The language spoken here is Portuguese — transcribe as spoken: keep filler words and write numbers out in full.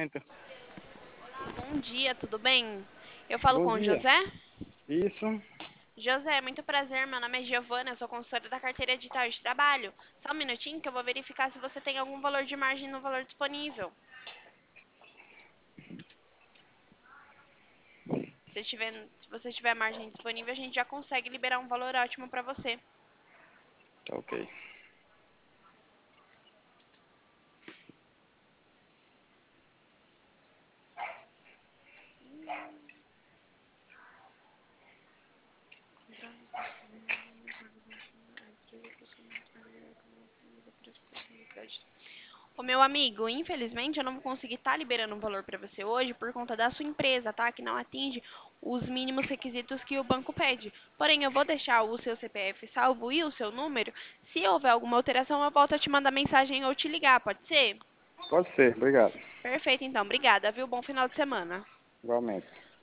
atento. Bom dia, tudo bem? Eu falo Bom com o dia. José. Isso, José, muito prazer. Meu nome é Giovana, eu sou consultora da carteira digital de trabalho. Só um minutinho que eu vou verificar se você tem algum valor de margem no valor disponível. Se tiver, se você tiver margem disponível, a gente já consegue liberar um valor ótimo para você. tá ok. Ô, meu amigo, infelizmente eu não vou conseguir estar liberando um valor para você hoje por conta da sua empresa, tá? Que não atinge os mínimos requisitos que o banco pede. Porém, eu vou deixar o seu C P F salvo e o seu número. Se houver alguma alteração, eu volto a te mandar mensagem ou te ligar, pode ser? Pode ser, obrigado. Perfeito, então. Obrigada, viu? Bom final de semana. Igualmente.